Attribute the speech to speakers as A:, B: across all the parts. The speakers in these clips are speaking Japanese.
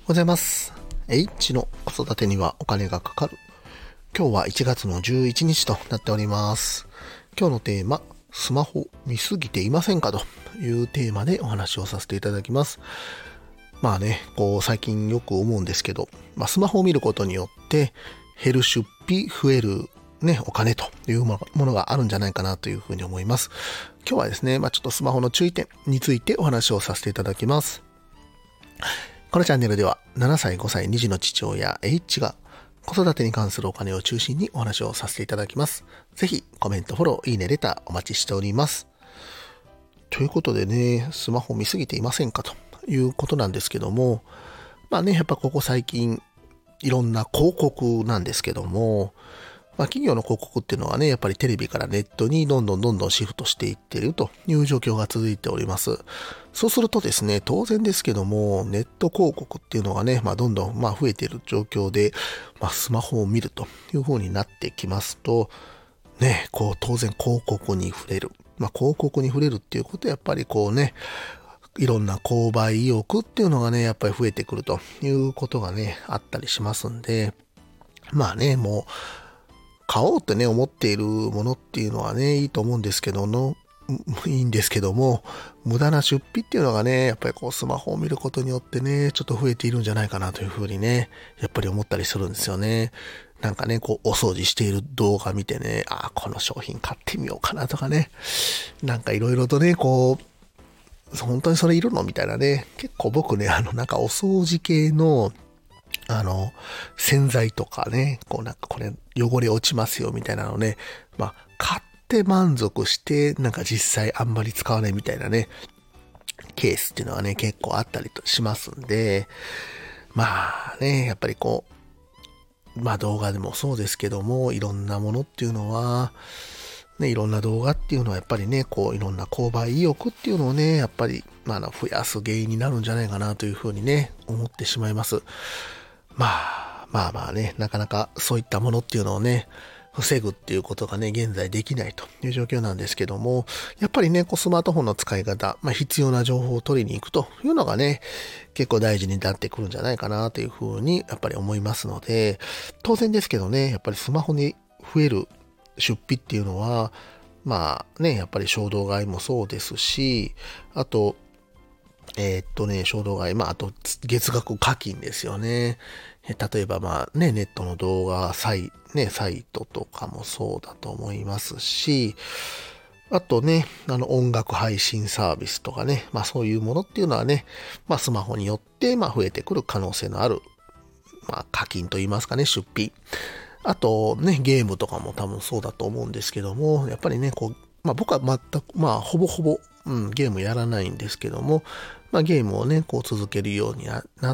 A: ございます。H の子育てにはお金がかかる。今日は1月の11日となっております。今日のテーマ、スマホ見すぎていませんかというテーマでお話をさせていただきます。最近よく思うんですけど、スマホを見ることによって減る出費、増えるお金というものがあるんじゃないかなというふうに思います。今日はですね、ちょっとスマホの注意点についてお話をさせていただきます。このチャンネルでは7歳、5歳、2児の父親 H が子育てに関するお金を中心にお話をさせていただきます。ぜひコメント、フォロー、いいね、レターお待ちしております。ということでね、スマホ見すぎていませんかということなんですけども、やっぱここ最近いろんな広告なんですけども、企業の広告っていうのはね、やっぱりテレビからネットにどんどんシフトしていっているという状況が続いております。そうするとですね、当然ですけども、ネット広告っていうのがね、どんどん増えている状況で、スマホを見るという風になってきますと、ね、当然広告に触れる。広告に触れるっていうことはやっぱりいろんな購買意欲っていうのがね、やっぱり増えてくるということがね、あったりしますんで、もう、買おうってね、思っているものっていうのはね、いいと思うんですけどいいんですけども、無駄な出費っていうのがね、やっぱりスマホを見ることによってね、ちょっと増えているんじゃないかなというふうにね、やっぱり思ったりするんですよね。お掃除している動画見てね、この商品買ってみようかなとかね、いろいろとね、本当にそれいるのみたいなね、結構僕ね、お掃除系の洗剤とかね、これ汚れ落ちますよみたいなのね、買って満足して、実際あんまり使わないみたいなね、ケースっていうのはね、結構あったりとしますんで、やっぱり動画でもそうですけども、いろんなものっていうのは、いろんな動画っていうのはやっぱりね、いろんな購買意欲っていうのをね、やっぱり、増やす原因になるんじゃないかなというふうにね、思ってしまいます。なかなかそういったものっていうのをね、防ぐっていうことがね、現在できないという状況なんですけども、やっぱりね、スマートフォンの使い方、必要な情報を取りに行くというのがね、結構大事になってくるんじゃないかなというふうに、やっぱり思いますので、当然ですけどね、やっぱりスマホに増える出費っていうのは、やっぱり衝動買いもそうですし、あと、衝動買い、あと、月額課金ですよね。例えばネットの動画サイトとかもそうだと思いますし、あとね、音楽配信サービスとかね、そういうものっていうのはね、スマホによって、増えてくる可能性のある、課金といいますかね、出費。あとね、ゲームとかも多分そうだと思うんですけども、やっぱりね、僕は全く、ほぼほぼ、ゲームやらないんですけども、ゲームをね、続けるようになって、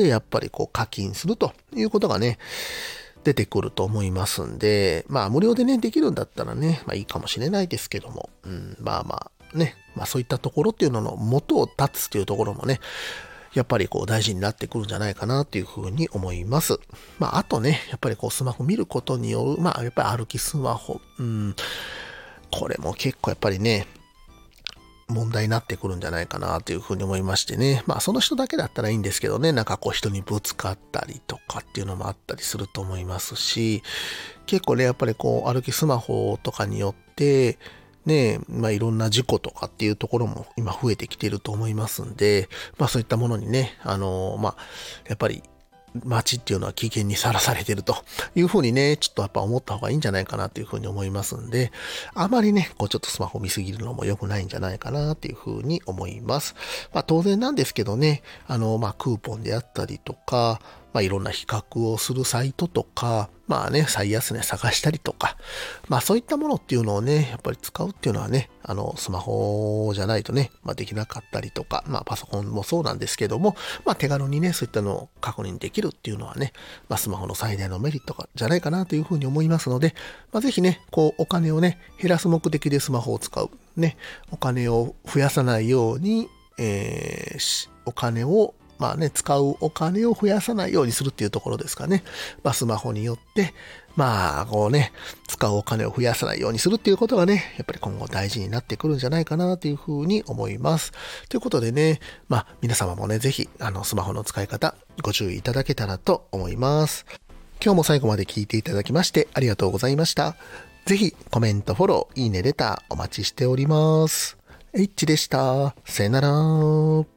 A: やっぱり課金するということがね、出てくると思いますんで、無料でね、できるんだったらね、いいかもしれないですけども、そういったところっていうのの元を立つっていうところもね、やっぱり大事になってくるんじゃないかなっていうふうに思います。あとね、やっぱりスマホ見ることによる、やっぱり歩きスマホ、これも結構やっぱりね、問題になってくるんじゃないかなというふうに思いましてね。その人だけだったらいいんですけどね、人にぶつかったりとかっていうのもあったりすると思いますし、結構ね、やっぱり歩きスマホとかによって、ね、いろんな事故とかっていうところも今増えてきていると思いますんで、そういったものにね、やっぱり街っていうのは危険にさらされてるというふうにね、ちょっとやっぱ思った方がいいんじゃないかなというふうに思いますんで、あまりね、ちょっとスマホ見すぎるのも良くないんじゃないかなっていうふうに思います。当然なんですけどね、クーポンであったりとか、いろんな比較をするサイトとか、最安値探したりとか、そういったものっていうのをね、やっぱり使うっていうのはね、スマホじゃないとね、できなかったりとか、パソコンもそうなんですけども、手軽にね、そういったのを確認できるっていうのはね、スマホの最大のメリットじゃないかなというふうに思いますので、ぜひね、お金をね、減らす目的でスマホを使う。ね、お金を増やさないように、お金をまあね、使うお金を増やさないようにするっていうところですかね。まあスマホによって、まあこうね、使うお金を増やさないようにするっていうことがね、やっぱり今後大事になってくるんじゃないかなというふうに思います。ということでね、まあ皆様もね、ぜひスマホの使い方ご注意いただけたらと思います。今日も最後まで聞いていただきましてありがとうございました。ぜひコメント、フォロー、いいね、レターお待ちしております。H でした。さよなら。